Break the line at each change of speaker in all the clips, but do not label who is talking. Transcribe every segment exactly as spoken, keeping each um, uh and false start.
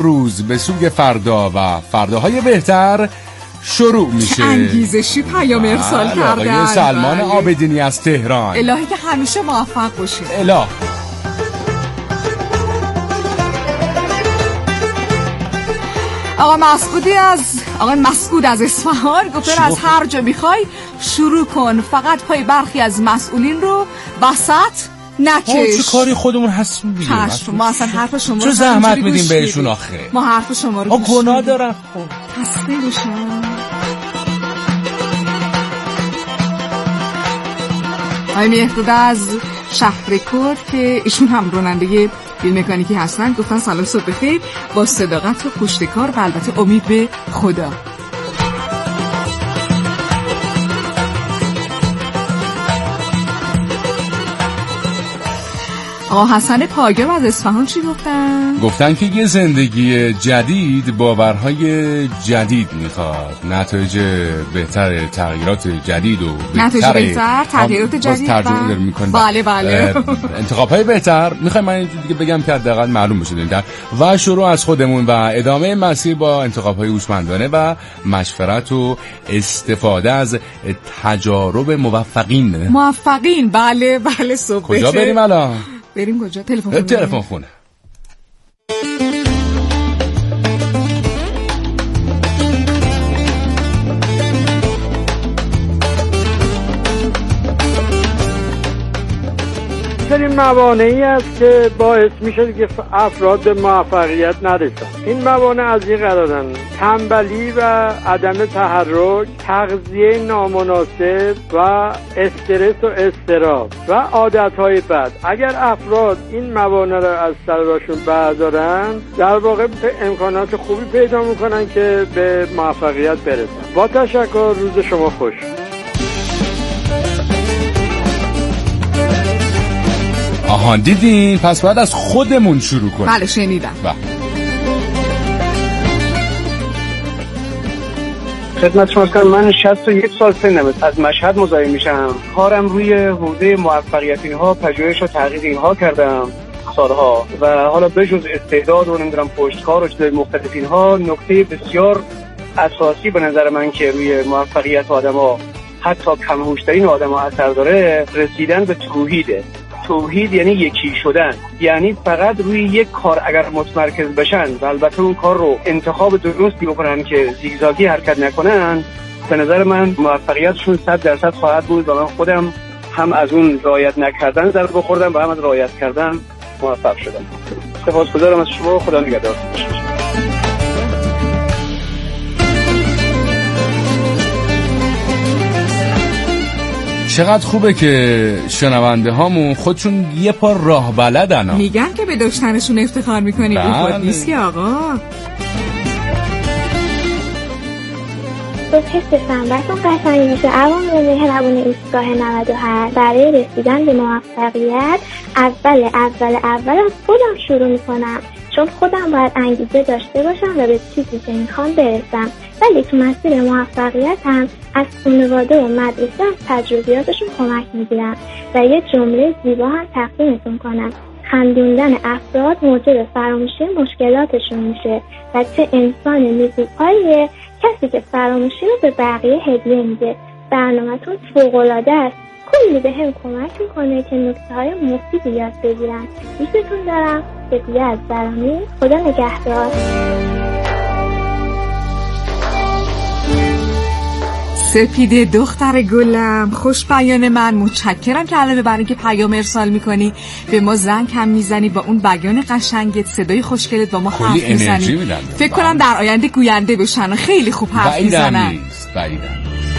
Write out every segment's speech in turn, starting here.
روز به سوی فردا و فرداهای بهتر شروع میشه.
انگیزشی پیام ارسال کردن
آقای سلمان عابدینی از تهران.
الهی که همیشه موفق باشید.
اله.
آقا مسعودی از آقا مسعود از اصفهان گفتن از هر جا میخوای شروع کن، فقط پای برخی از مسئولین رو وسط نکش.
چه کاری خودمون هستیم دیگه.
ما اصلا حرف شما
چه زحمت میدیم بهشون آخه.
ما حرف شما رو
گوش گناه دارن. خب
خسته بشم. آقای مهداد از شهرکرد که ایشون هم راننده بیل مکانیکی هستن گفتن سلام صبح بخیر، با صداقت و پشتکار و البته امید به خدا. آقا حسن پاگام از اصفهان چی گفتن؟
گفتن که یه زندگی جدید باورهای جدید میخواد، نتایج بهتر، تغییرات جدید و
نتایج بهتر، تغییرات جدید
ترجمه داره میکنه.
بله بله.
انتخابهای بهتر میخوایم من اینجوری دیگه بگم که حداقل معلوم بشه دیگه. و شروع از خودمون و ادامه مسیر با انتخابهای هوشمندانه و مشورت و استفاده از تجارب موفقین.
موفقین بله بله. صبح
کجا بریم الان؟
بریم کجا؟ تلفن خونه.
تلفن خونه.
این موانعی است که باعث میشه که افراد به موفقیت نرسن. این موانع از این قرارن: تنبلی و عدم تحرک، تغذیه نامناسب و استرس و اضطراب و عادتهای بد. اگر افراد این موانع را از سر راشون بردارن، در واقع امکانات خوبی پیدا میکنن که به موفقیت برسن. با تشکر، روز شما خوش.
آها دیدین؟ پس باید از خودمون شروع کنیم.
بله شنیدم.
خدمت شما کنم، من شصت و یک سال سنم، از مشهد مزاحم میشم. کارم روی حوزه موفقیت اینها، پژوهش و تحقیق اینها کردم سالها و حالا بجز استعداد و نمیدونم پشتکار و چیزای مختلف اینها، نکته بسیار اساسی به نظر من که روی موفقیت آدم‌ها، حتی کم هوش‌ترین آدم‌ها اثر داره، رسیدن به توحیده. توحید یعنی یکی شدن، یعنی فقط روی یک کار اگر متمرکز بشن و البته اون کار رو انتخاب درستی بکنن که زیگزاگی حرکت نکنن، به نظر من موفقیتشون صد درصد خواهد بود. و من خودم هم از اون رعایت نکردن ضرر بخوردم و هم از رعایت کردن موفق شدم. سپاسگزارم از شما. خدا نگهدار.
چقدر خوبه که شنونده هامون خودشون یه پا راه بلدن ها.
میگن که به داشتنشون افتخار میکنی. بخواد نیست که آقا
تو حسشم براتون قشنگ میشه. عوامل مهربون ایستگاه نود و هشت برای رسیدن به موفقیت اول اول اول از خودم شروع میکنم، چون خودم باید انگیزه داشته باشم و به چیزی که میخوام برسم. ولی تو مسیر موفقیت هم از خانواده و مدرسه از تجربیاتشون کمک میگیرم و یه جمله زیبا هم تقدیمتون کنم: خندوندن افراد موجب فراموشی مشکلاتشون میشه و چه انسان نیکوکاریه کسی که فراموشی رو به بقیه هدیه میده. برنامه‌تون فوق‌العاده است، کلی به هم کمک میکنه که نکته‌های مفیدی یاد بگیرم. دوستتون دارم. سپیده از برامی. خدا نگهدار.
سپیده دختر گلم، خوش بیان من، متشکرم که علاوه بر اینکه پیام ارسال میکنی به ما زنگ هم میزنی، با اون بیان قشنگت، صدای خوشگلت با ما حرف میزنی. فکر کنم در آینده گوینده بشن و خیلی خوب حرف میزنن.
بعیدم.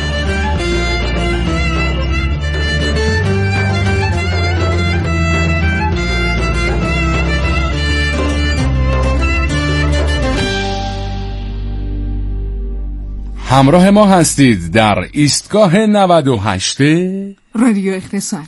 همراه ما هستید در ایستگاه نود و هشت
رادیو اقتصاد.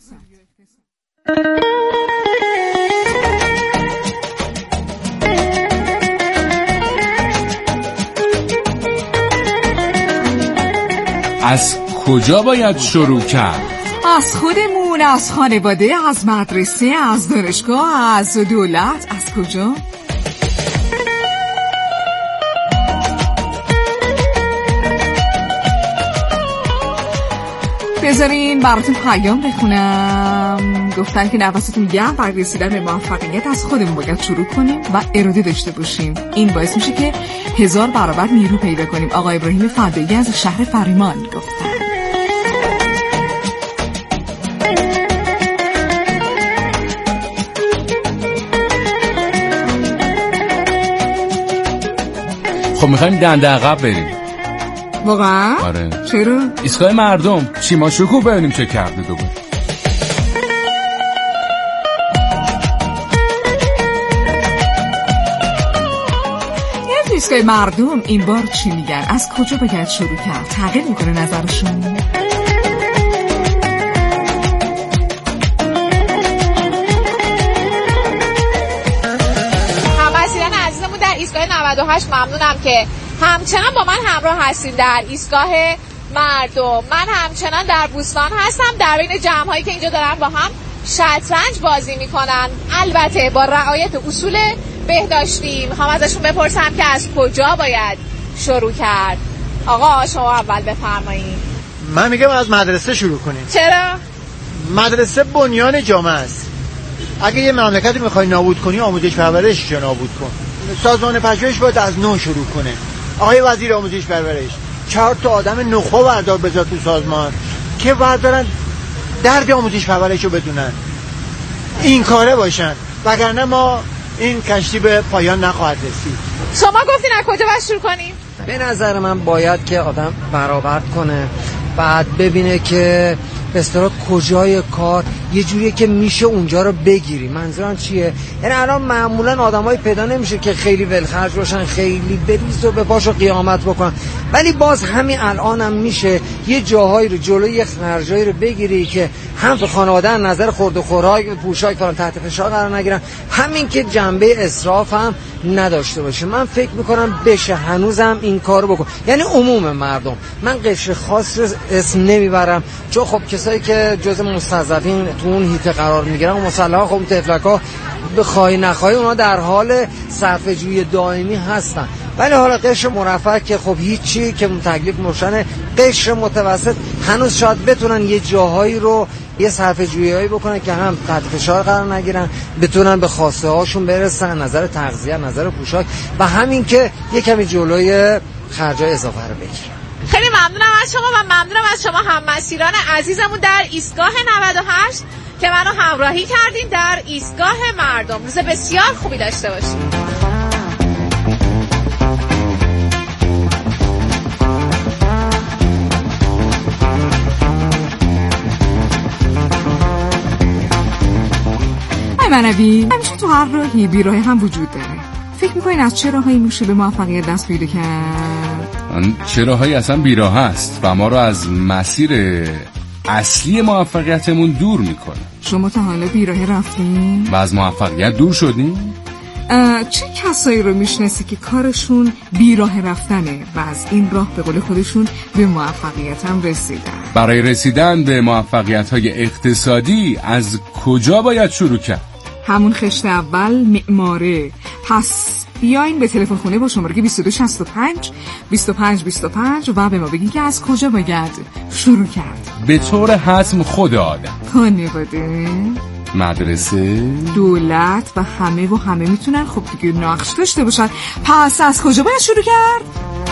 از کجا باید شروع کرد؟
از خودمون، از خانواده، از مدرسه، از دانشگاه، از دولت. از کجا؟ بذارین براتون پیام بخونم. گفتن که نفستون گرم برای رسیدن به موفقیت از خودمون باید شروع کنیم و اراده داشته باشیم. این باعث میشه که هزار برابر نیرو پیدا کنیم. آقای ابراهیم فدایی از شهر فریمان گفتن.
خب میخوایم دنده عقب بریم.
واقعا؟
آره.
چرا؟
ایستگاه مردم چیما شکوه ببینیم چه کرده دوباره.
یه ایستگاه مردم این بار چی میگن؟ از کجا باید شروع کرد؟ تغییر میکنه نظرشون؟
هموطنان عزیزمون در ایستگاه نود و هشت ممنونم که همچنان با من همراه هستید در ایستگاه مردم. من همچنان در بوستان هستم، در بین جمع‌هایی که اینجا دارن با هم شطرنج بازی میکنن، البته با رعایت اصول بهداشتی. میخوام ازشون بپرسم که از کجا باید شروع کرد. آقا شما اول بفرمایید.
من میگم از مدرسه شروع کنیم.
چرا؟
مدرسه بنیان جامعه است. اگه یه مملکتی میخوای نابود کنی آموزش پرورشش رو نابود کن. سازمان پژوهش باید از نو شروع کنه. آقای وزیر آموزش پرورش چهار تا آدم نخبه بردار بذار تو سازمان که بردارن درد آموزش پرورش رو بدونن، این کاره باشن، وگرنه ما این کشتی به پایان نخواهد رسید.
شما گفتین از کجا باید شروع کنیم؟
به نظر من باید که آدم برآورد کنه، بعد ببینه که به اصطلاح کجای کار یه جوریه که میشه اونجا رو بگیری. منظورم چیه؟ یعنی الان معمولا آدمای پیدا نمیشه که خیلی ولخرج باشن، خیلی بریز و به پاشو قیامت بکنن، ولی باز همین الان هم میشه یه جاهایی رو جلوی یه خرجایی رو بگیری که هم تو خانواده نظر خورد و خوراک و پوشاک فلان تحت فشار قرار نگیرن، همین که جنبه اسراف هم نداشته باشه. من فکر میکنم بشه هنوزم این کارو بکن، یعنی عموم مردم. من قشر خاص رو اسم نمیبرم چون خب کسایی که جزء مستضعفین تو اون هیته قرار میگیرن و مسلحا خب تفلکا به خواهی نخواهی اونا در حال صرفه جویی دائمی هستن، ولی حالا قشر مرفه که خب هیچی که تکلیف روشنه، قشر متوسط هنوز شاید بتونن یه جاهایی رو یه صرفه جویی‌هایی بکنن که هم تحت فشار قرار نگیرن، بتونن به خواسته هاشون برسن، نظر تغذیه، نظر پوشاک و همین که یه کمی جلوی خرجای اضافه رو بگیرن.
خیلی ممنونم از شما و ممنونم از شما هم‌مسیران عزیزمون در ایستگاه نود و هشت که منو همراهی کردین در ایستگاه مردم. روز بسیار خوبی داشته باشید.
منوی همیشه تو هر راهی بیراهی هم وجود داره. فکر میکنین از چه راهایی میشه به موفقیت دست پیدا کرد؟
چه راهایی اصلا بیراه هست و ما رو از مسیر اصلی موفقیتمون دور میکنه.
شما تا حالا بیراهی رفتین؟
و از موفقیت دور شدین؟
چه کسایی رو میشناسی که کارشون بیراه رفتنه و از این راه به قول خودشون به موفقیت هم رسیدن؟
برای رسیدن به موفقیت‌های اقتصادی از کجا باید شروع کرد؟
همون خشت اول معماره. پس بیاین به تلفن خونه با شماره بیست و دو شصت و پنج بیست و پنج بیست و پنج و به ما بگین که از کجا باید شروع کرد.
به طور حتم خود آدم،
خانواده،
مدرسه،
دولت و همه و همه میتونن خب دیگه نقش داشته باشن. پس از کجا باید شروع کرد؟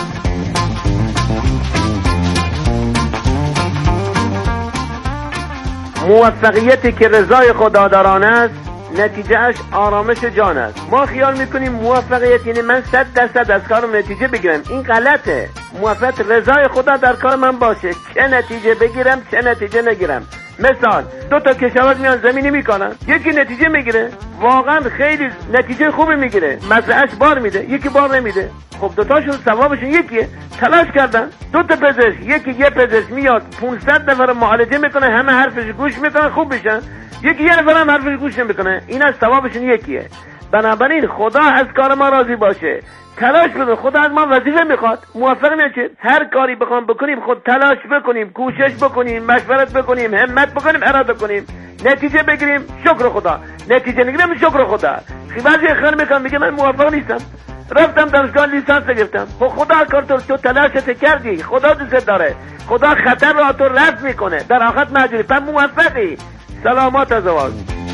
موفقیتی که رضای خداداران است نتیجهش آرامش جان است. ما خیال میکنیم موفقیت یعنی من صد درصد از کارم نتیجه بگیرم. این غلطه. موفقیت رضای خدا در کار من باشه، چه نتیجه بگیرم چه نتیجه نگیرم. مثال دو تا کشاورز میان زمینی میکنن، یکی نتیجه میگیره، واقعا خیلی نتیجه خوبی میگیره، مزرعه‌اش بار میده، یکی بار نمیده. خب دوتاشون ثوابشون یکیه. تلاش کردن، دو تا پزشک، یکی یه پزشک میاد پانصد نفر معالجه میکنه، همه حرفش گوش میکنن خوب میشن، یکی یه نفر هم حرفش گوش نمیکنه، این از ثوابشون یکیه. بنابراین خدا از کار ما راضی باشه، تلاش بکنیم. خدا از ما وظیفه میخواد. موفق نمیشه هر کاری بخوام بکنیم خود تلاش بکنیم، کوشش بکنیم، مشورت بکنیم، همت بکنیم، اراده کنیم، نتیجه بگیریم، شکر خدا. نتیجه نگیریم، شکر خدا. خیلی بعضی خیال میکنم میگه من موفق نیستم، رفتم دانشگاه لیسانس گرفتم. خب خدا کار تو تو تلاشت کردی، خدا دوست داره، خدا خطر را تو رفع میکنه، در آخرت مجبوری، پس موفقی. سلامات از آواز.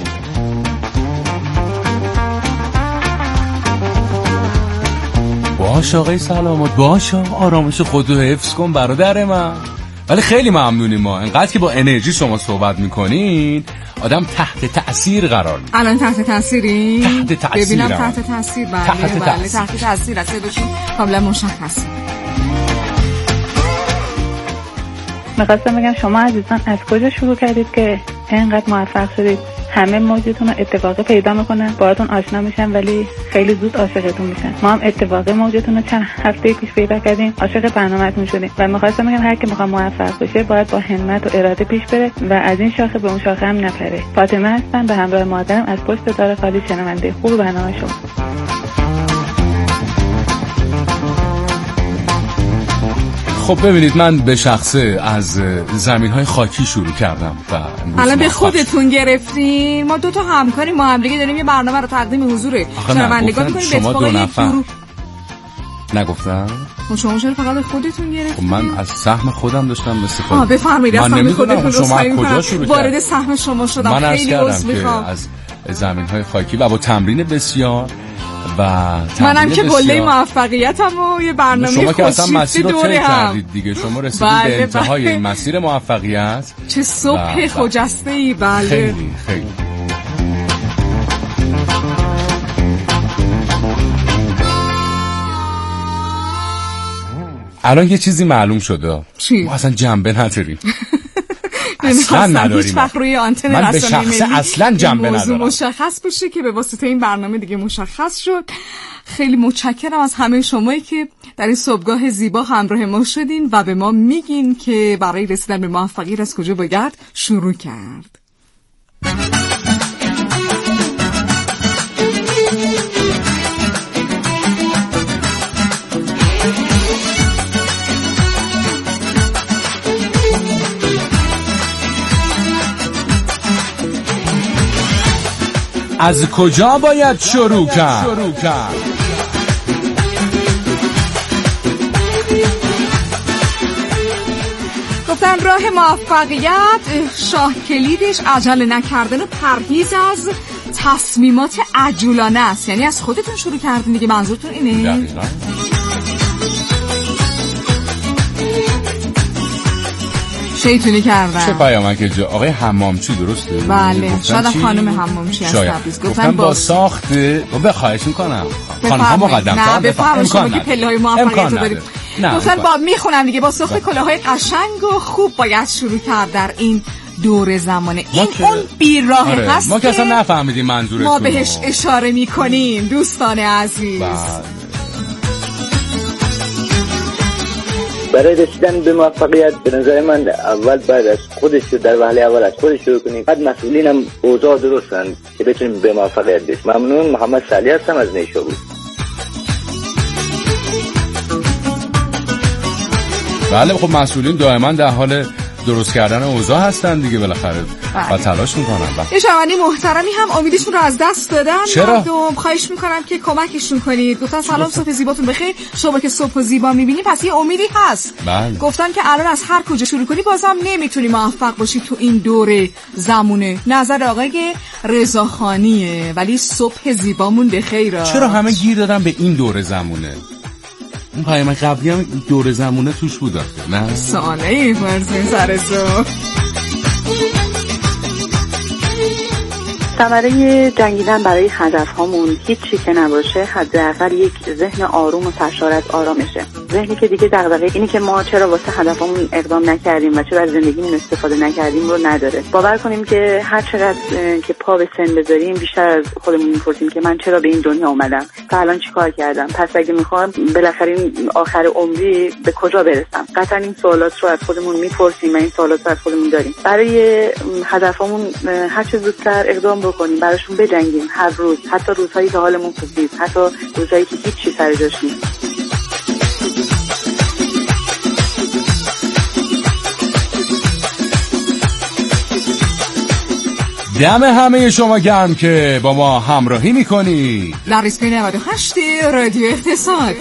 باش آقای سلامات، باش آرامش خودتو حفظ کن برادر من. ولی خیلی ممنونیم ما، انقدر که با انرژی شما صحبت میکنین آدم تحت تأثیر قرار میگیره.
الان تحت تأثیری؟
تحت تأثیر
ببینم تحت تأثیر. بله
تحت
بله
تأثیر.
تحت تأثیر است، صداشون کاملا مشخص.
میخواستم بگم شما عزیزان از کجا شروع کردید که اینقدر موفق شدید؟ همه موجتون رو اتفاقی پیدا میکنن، باهاتون آشنا میشن ولی خیلی زود عاشقتون میشن. ما هم اتفاقی موجتون رو چند هفته پیش پیدا کردیم، عاشق برنامه‌تون شدیم و میخواستم بگم هر کی میخواد موفق بشه باید با همت و اراده پیش بره و از این شاخه به اون شاخه هم نپره. فاطمه هستم به همراه مادرم از پشت دار خالی، شنونده خوب برنامه شما.
خب ببینید من به شخصه از زمین‌های خاکی شروع کردم و
الان به خودتون گرفتین. ما دو تا همکاری ما هم دیگه داریم یه برنامه رو تقدیم حضور شنوندگان می‌کنیم.
شما دو نفر نگفتم؟
شما چرا فقط به خودتون گرفتین؟
من از سهم خودم داشتم استفاده.
آه بفرمایید.
من
نمی‌دونم
شما از کجا شروع کردید؟
وارد سهم شما شدم.
من
خیلی عذر می‌خوام.
از زمین‌های خاکی و با تمرین بسیار و
منم که قله موفقیتم و یه برنامه
شما که اصلا مسیر رو طی
هم
کردید دیگه، شما رسیدید بله به انتهای این مسیر موفقیت.
چه صبح خجسته‌ای. بله
خیلی خیلی الان یه چیزی معلوم شده.
چی؟
ما اصلا جنبه نداریم.
اصلا نداریم. هیچ وقت روی آنتن
من به شخص اصلا جنبه ندارم.
مشخص بشه که به واسطه این برنامه دیگه مشخص شد. خیلی متشکرم از همه شمایی که در این صبحگاه زیبا همراه ما شدین و به ما میگین که برای رسیدن به موفقیت از کجا باید شروع کرد.
از کجا باید شروع کرد؟
گفتن راه موفقیت شاه کلیدش عجله نکردن و پرهیز از تصمیمات عجولانه است. یعنی از خودتون شروع کردین دیگه، منظورتون اینه؟
دقیقاً.
شیطونی کردن.
چه پیامک جا آقای حمامچی درسته؟
بله شاید خانم حمامچی هست.
گفتن, گفتن با ساخت و خواهش میکنم خانم ها مقدم
نه بفرمایید شما که پله های موفقیت رو دارید. گفتن با میخونم دیگه با ساخت کلاهای قشنگ و خوب باید شروع کرد در این دور زمانه. این اون بیراه
آره.
هست
ما که اصلا نفهمیدیم منظورتون،
ما بهش اشاره میکنیم دوستان عزیز.
بله.
برای رسیدن به موفقیت به نظر من اول بعد از خودش در وهله اول از خودش شروع کنیم، بعد مسئولین هم اوضاع درستن که بتونیم به موفقیت برسیم. ممنون. محمد سالی هستم از نیشابور.
بله خب مسئولین دائما در حال درست کردن اوضاع هستن دیگه، بالاخره و تلاش میکنن.
یه شنونده محترمی هم امیدشون رو از دست دادن.
چرا؟
مردم خواهش میکنم که کمکشون کنید. گفتن سلام صبح زیباتون بخیر. شما که صبح زیبا میبینی پس یه امیدی هست.
بله.
گفتن که الان از هر کجا شروع کنی بازم نمیتونی موفق باشی تو این دوره زمونه. نظر آقای رضاخانیه ولی صبح زیبامون بخیر.
چرا همه گیر دادن به این دوره زمونه؟ اون پیام قبلی هم دور زمونه توش بود نه؟
ساله می‌پرسین سر تو.
ثمره جنگیدن برای هدف هامون هیچی که نباشه، حداقل یک ذهن آروم و سرشار آرامشه. ذهنی که دیگه دغدغه اینی که ما چرا واسه هدفمون اقدام نکردیم و چرا از زندگیمون استفاده نکردیم رو نداره. باور کنیم که هر چقدر که پا به سن بذاریم بیشتر از خودمون میپرسیم که من چرا به این دنیا اومدم، تا الان چیکار کردم، پس اگه میخوام بالاخره این آخر عمری به کجا برسم. قطعا این سوالات رو از خودمون میپرسیم و این سوالات رو از خودمون داریم. برای هدفمون هر چه زودتر اقدام بکنیم، براشون بجنگیم هر روز، حتی روزهایی که حالمون خوب نیست، حتی روزهایی که هیچ چیز سر جاش نیست.
دم همه شما گرم که با ما همراهی میکنی
در ایستگاه نود و هشت رادیو اقتصاد.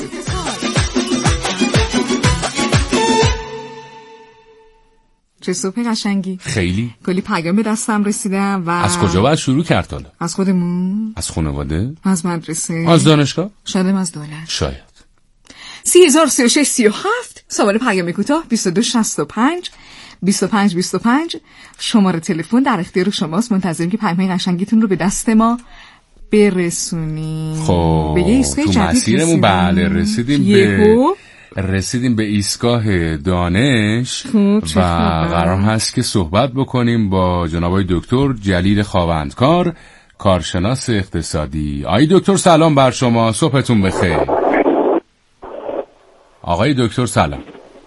چه صبح قشنگی.
خیلی
کلی پیام به دستم رسیدم. و
از کجا باید شروع کرد حالا؟
از خودمون،
از خانواده،
از مدرسه،
از دانشگاه،
شاید از دولت.
شاید.
سی هزار سی و شش سی و هفت سوال پیام کوتاه بیست و دو شصت و پنج بیست و پنج بیست و پنج شماره تلفن در اختیار شماست. منتظریم که پیام‌های قشنگیتون رو به دست ما برسونیم.
خب
به یه ایستگاه
تو
جدید
مسیرمون بله رسیدیم
یهو.
به رسیدیم به ایستگاه دانش و قرار هست که صحبت بکنیم با جناب آقای دکتر جلیل خاوندکار، کارشناس اقتصادی. آقای دکتر سلام بر شما، صبحتون بخیر. آقای دکتر سلام.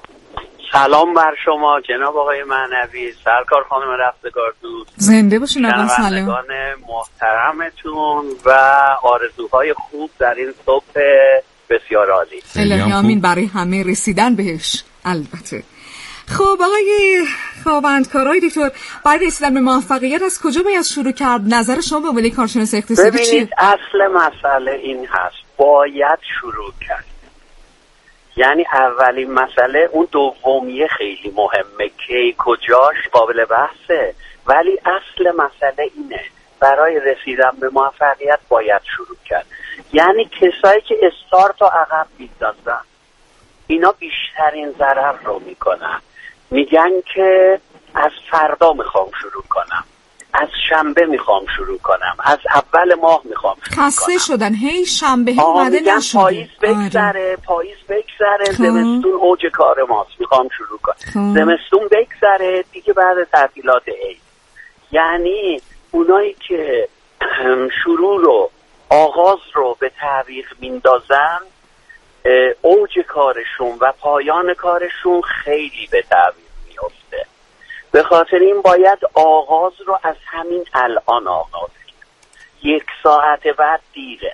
سلام بر شما جناب آقای معنوی، سرکار خانم رفتگار دوست،
زنده باشین آقا. سلام
شنوندگان محترمتون و آرزوهای خوب در این صبح بسیار عالی.
الهی آمین برای همه رسیدن بهش البته. خب آقای خاوندکار، دکتر، برای رسیدن به موفقیت از کجا باید شروع کرد؟ نظر شما به عنوان کارشناس اقتصادی چیه؟
ببینید اصل مسئله این هست، باید شروع کرد. یعنی اولین مسئله، اون دومیه خیلی مهمه که کجاش قابل بحثه، ولی اصل مسئله اینه، برای رسیدن به موفقیت باید شروع کرد. یعنی کسایی که استارت و عقب میندازن اینا بیشترین ضرر رو میکنن. میگن که از فردا میخوام شروع کنم، از شنبه میخوام شروع کنم، از اول ماه میخوام شروع کنم.
خسته شدن هی شنبه هی اومده نشده.
پاییز بگذره، پاییز بگذره، زمستون اوج کار ماست میخوام شروع کنم. زمستون بگذره دیگه بعد تعطیلات عید. یعنی اونایی که شروع رو آغاز رو به تعویق میندازن اوج کارشون و پایان کارشون خیلی به تعویق میفته. به خاطر این باید آغاز رو از همین الان آغاز کرد. یک ساعت بعد دیره،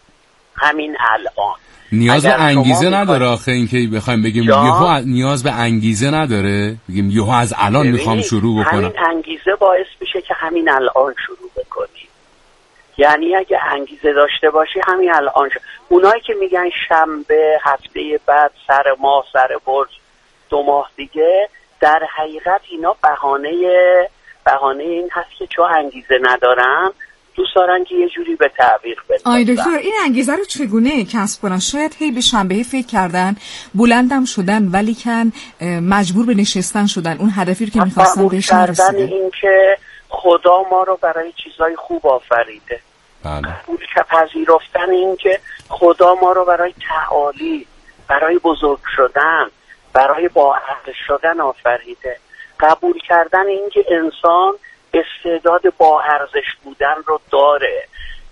همین الان.
نیاز به انگیزه نداره آخه این که بخوایم بگیم یهو نیاز به انگیزه نداره بگیم یهو از الان میخوام شروع بکنم.
همین انگیزه باعث میشه که همین الان شروع بکنی. یعنی اگه انگیزه داشته باشی همین الان شروع. اونایی که میگن شنبه، هفته بعد، سر ماه، سر برج، دو ماه دیگه، در حقیقت اینا بهانه بهانه این هست که چون انگیزه ندارن دوست دارن که یه جوری به تعویق بندازن.
آی دکتر، این انگیزه رو چگونه کسب کنن؟ شاید هی به شنبه فکر کردن، بلندم شدن ولی کن مجبور به نشستن شدن، اون هدفی رو که می‌خواستن بهش نرسیدن.
این که خدا ما رو برای چیزای خوب آفریده.
بله.
قبول پذیرفتن این که خدا ما رو برای تعالی، برای بزرگ شدن، برای با ارزش شدن آفریده. قبول کردن این که انسان استعداد با ارزش بودن رو داره.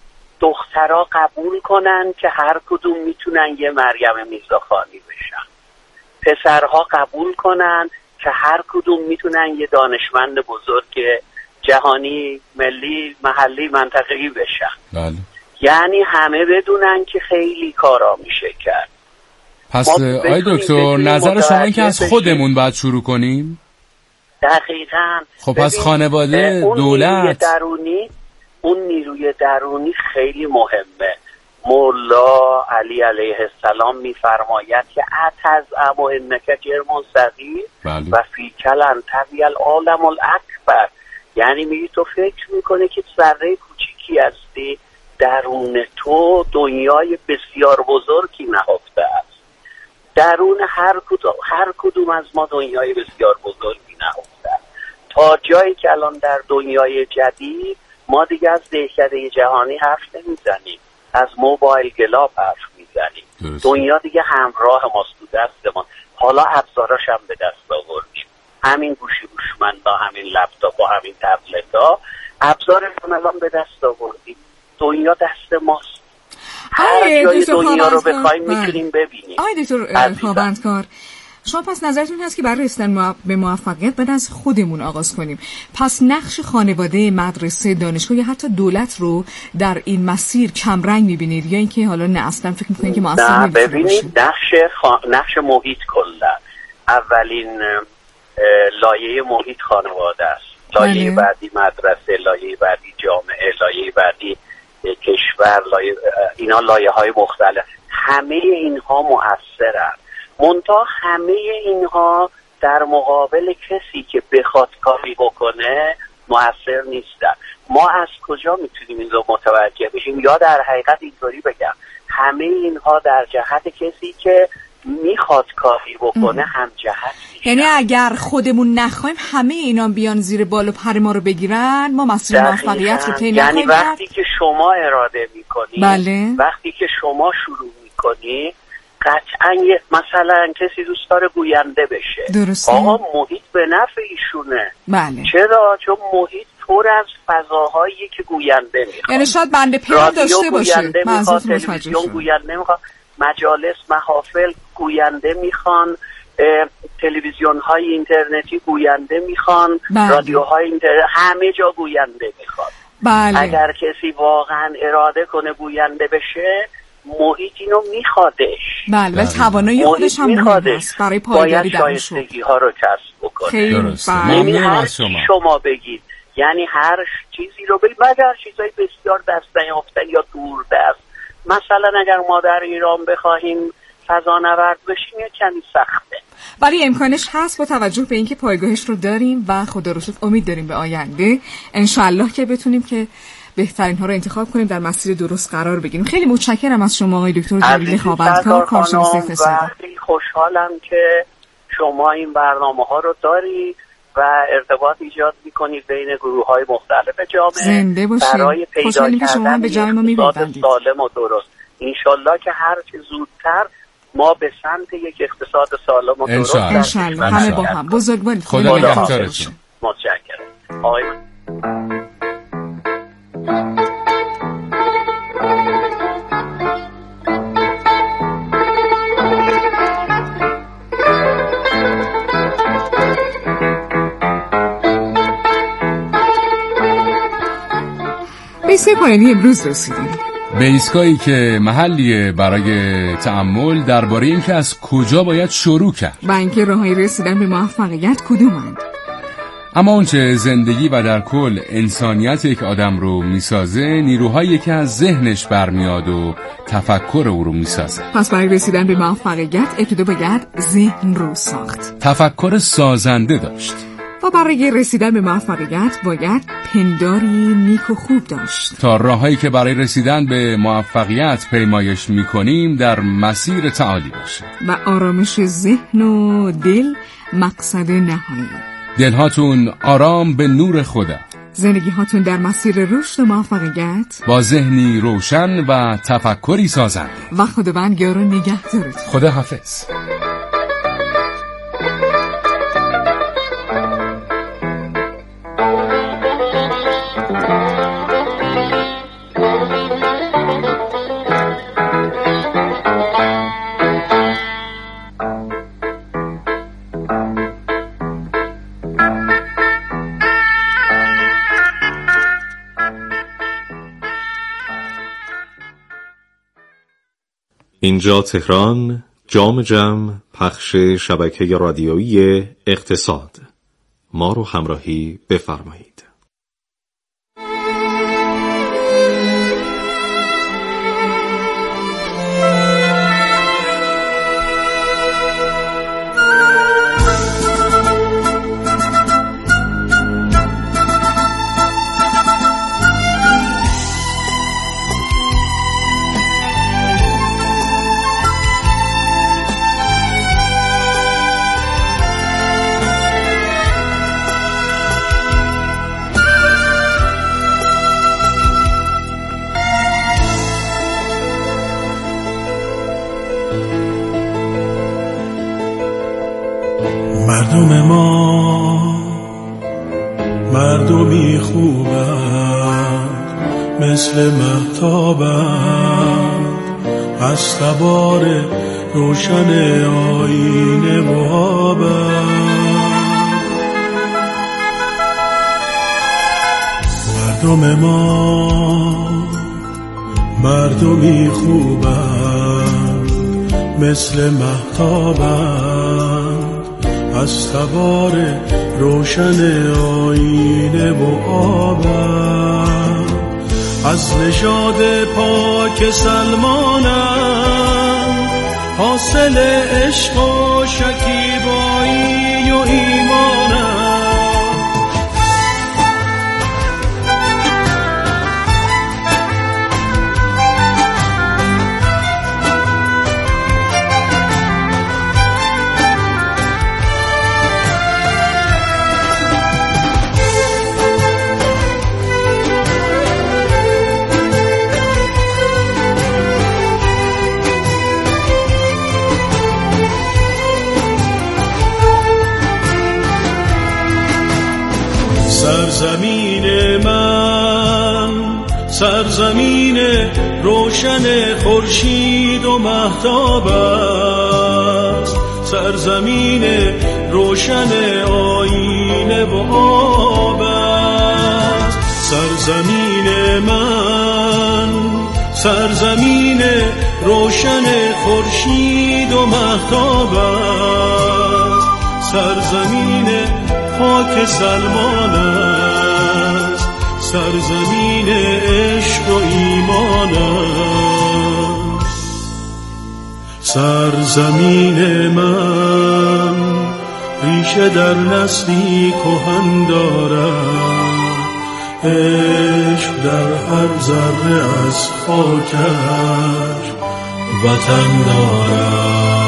دخترها قبول کنن که هر کدوم میتونن یه مریم میرزاخانی بشن. پسرها قبول کنن که هر کدوم میتونن یه دانشمند بزرگ جهانی، ملی، محلی، منطقه‌ای بشن.
بله.
یعنی همه بدونن که خیلی کارا میشه کرد.
پس آی دکتر، نظر شما این که از خودمون باید شروع کنیم؟
دقیقاً.
خب پس خانواده،
اون
دولت،
نیروی درونی، اون نیروی درونی خیلی مهمه. مولا علی علیه السلام میفرماید که اتزعم انک جرم صغیر و فی کل انطوی العالم الاکبر. یعنی میگی تو فکر میکنه که ذره کوچیکی هستی، درون تو دنیای بسیار بزرگی نهفته است. درون هر کدوم هر کدوم از ما دنیای بسیار بزرگی نهفته است. تا جایی که الان در دنیای جدید ما دیگه از دهکده جهانی حرف نمیزنیم، از موبایل گلاب حرف میزنیم. دنیا دیگه همراه ماست، تو دست ما. حالا ابزاراش هم به دست آوردیم، همین گوشی هوشمندا، همین لپتاپ و همین تبلت ها، ابزارشون الان به دست آوردیم. دنیا دست ماست. هر جای دنیا رو بخوایم میتونیم ببینیم.
آی دکتر خاوندکار، شما پس نظرتون هست که برای رسیدن به موفقیت باید از خودمون آغاز کنیم. پس نقش خانواده، مدرسه، دانشگاه یا حتی دولت رو در این مسیر کم رنگ میبینید یا اینکه حالا نه اصلا فکر میکنید که موثر
نه؟ ببینید نقش خا... نقش محیط کلا. اولین لایه محیط خانواده است. لایه بعدی مدرسه، لایه بعدی جامعه، لایه بعدی کشور، لایه اینا لایه های مختلف. همه اینها مؤثرن، منتها همه اینها در مقابل کسی که بخواد کاری بکنه مؤثر نیستن. ما از کجا میتونیم این رو متوجه بشیم؟ یا در حقیقت اینطوری بگم همه اینها در جهت کسی که میخواد کاری بکنه هم جهت میشه.
یعنی اگر خودمون نخوایم همه اینا بیان زیر بال و پر ما رو بگیرن، ما مسیر موفقیت رو طی نخواهیم.
یعنی وقتی که شما اراده میکنی،
بله.
وقتی که شما شروع میکنی، قطعا مثلا کسی دوست داره گوینده بشه،
درسته.
آقا محیط به نفع ایشونه.
بله.
چرا؟ چون محیط پر از فضاهایی که گوینده میخواد.
یعنی شاید بنده پیام داشته باشه،
تلویزیون گوینده میخواد، مجالس محافل گوینده میخوان، تلویزیون های اینترنتی گوینده میخوان، رادیوهای اینترنتی، همه جا گوینده میخواد.
بله.
اگر کسی واقعا اراده کنه گوینده بشه، محیط اینو میخوادش.
بله، و توانایی خودش هم مهم است برای پایداری در
باید شایستگی ها رو کسب بکنه.
درسته.
یعنی هر چی شما بگید، یعنی هر چیزی رو بگید، مگر چیزای بسیار دست نیافتن یا دور دست. مثلا اگر ما در ایران بخواهیم فضانورد بشیم یه کمی سخته،
ولی امکانش هست با توجه به اینکه پایگاهش رو داریم و خدا رو شکر امید داریم به آینده. انشالله که بتونیم که بهترین ها رو انتخاب کنیم، در مسیر درست قرار بگیریم. خیلی متشکرم از شما آقای دکتر جلیل خوابندکار، کارشناس اقتصادی.
خیلی خوشحالم که شما این برنامه ها رو دارید و ارتباط ایجاد میکنید بین گروه های مختلف جامعه.
زنده باشید.
برای پیدا کردن اقتصاد سالم و درست. انشالله که هر چه زودتر ما به سمت یک اقتصاد سالم و درست
انشالله همه با هم. بزرگوارید.
خدا نگهدارتون.
متشکرم. آقای
به ایستگاه پایانی امروز رسیدیم،
به ایستگاهی که محلیه برای تأمل درباره اینکه از کجا باید شروع کرد
و اینکه راههای رسیدن به موفقیت کدومند.
اما اونچه زندگی و در کل انسانیت یک آدم رو میسازه، نیروهایی که از ذهنش برمیاد و تفکر او رو میسازه.
پس برای رسیدن به موفقیت ابتدا باید ذهن رو ساخت،
تفکر سازنده داشت،
و برای رسیدن به موفقیت باید پنداری نیک و خوب داشت.
تا راههایی که برای رسیدن به موفقیت پیمایش میکنیم در مسیر تعالی باشه
و آرامش ذهن و دل مقصد نهایی.
دلهاتون آرام به نور خدا،
زندگی هاتون در مسیر رشد و موفقیت
با ذهنی روشن و تفکری سازنده.
و خداوند یار و نگهدارتون.
خدا حافظ.
اینجا تهران، جام جم، پخش شبکه رادیویی اقتصاد. ما رو همراهی بفرمایید.
مردم ما مردمی خوبند، مثل مهتابند، از تبار روشن آینه بابند. مردم ما مردمی خوبند، مثل مهتابند، از تبار روشن آینه و آبم، از نژاد پاک سلمانم، حاصل عشق و شکیبایی و ایمانم. سرزمین من، سرزمین روشن خورشید و مهتاب است، سرزمین روشن آینه و آب است. سرزمین من، سرزمین روشن خورشید و مهتاب است، سرزمین پاک سلمان است، سرزمین عشق و ایمان است. سرزمین من ریشه در نسلی کهن دارد، عشق در هر ذره از خاکش وطن دارد.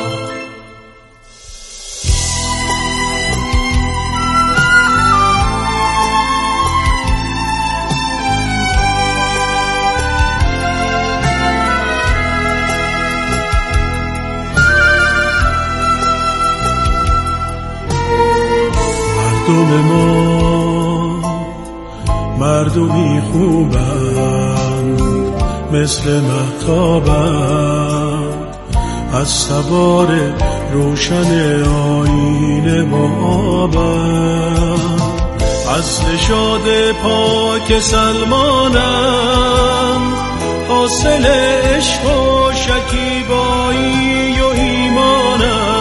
مردم ما مردمی خوبند، مثل مهتابند، از سوار روشن آینه و آبند. از نژاد پاک سلمانند، حاصل عشق و شکیبایی و ایمانند.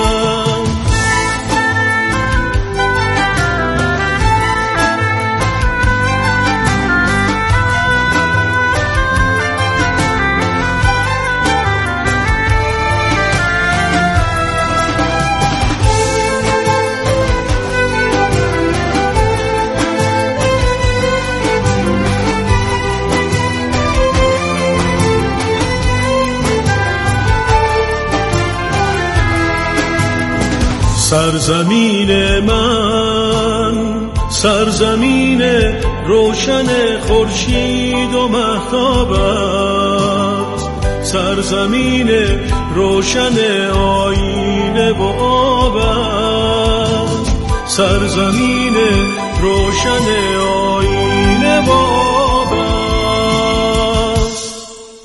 سرزمین من، سرزمین روشن خورشید و مهتاب است، سرزمین روشن آینه و آب است، سرزمین روشن آینه و آب است.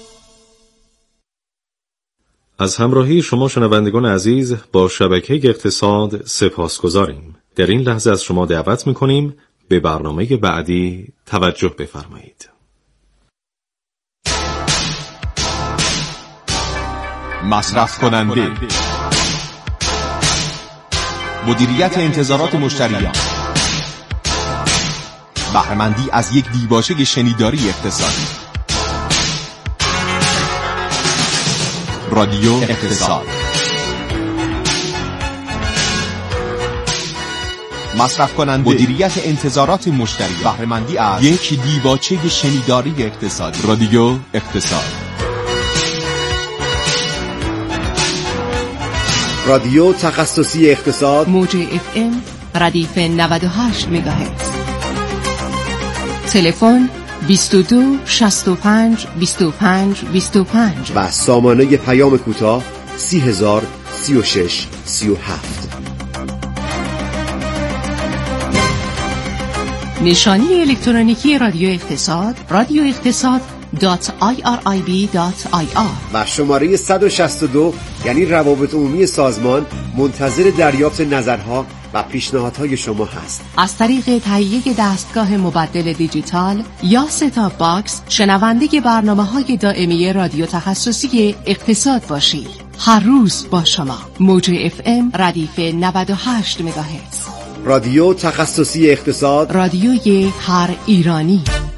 از همراهی شما شنوندگان عزیز با شبکه اقتصاد سپاسگزاریم. در این لحظه از شما دعوت می‌کنیم به برنامه بعدی توجه بفرمایید.
مصرف کننده، مدیریت انتظارات مشتریان، بهره‌مندی از یک دیباچه شنیداری اقتصادی. رادیو اقتصاد. مصرف کننده، مدیریت انتظارات مشتری، بهره‌مندی از یک دیباچه شنیداری اقتصادی. رادیو اقتصاد.
رادیو تخصصی اقتصاد،
موج اف ام ردیف نود و هشت مگاهرتز. تلفن بیست و دو شصت و پنج بیست و پنج بیست و پنج
و سامانه پیام کوتاه سی هزار سی و شش سی و هفت.
نشانی الکترونیکی رادیو اقتصاد رادیو اقتصاد دات آی آر آی بی دات آی آر
و شماره صد و شصت و دو یعنی روابط عمومی سازمان منتظر دریافت نظرها و پیشنهادهای شما هست.
از طریق تهیه دستگاه مبدل دیجیتال یا ستاپ باکس شنونده برنامه‌های دائمی رادیو تخصصی اقتصاد باشید. هر روز با شما. موج اف ام ردیف نود و هشت مگاهرتز.
رادیو تخصصی اقتصاد،
رادیوی هر ایرانی.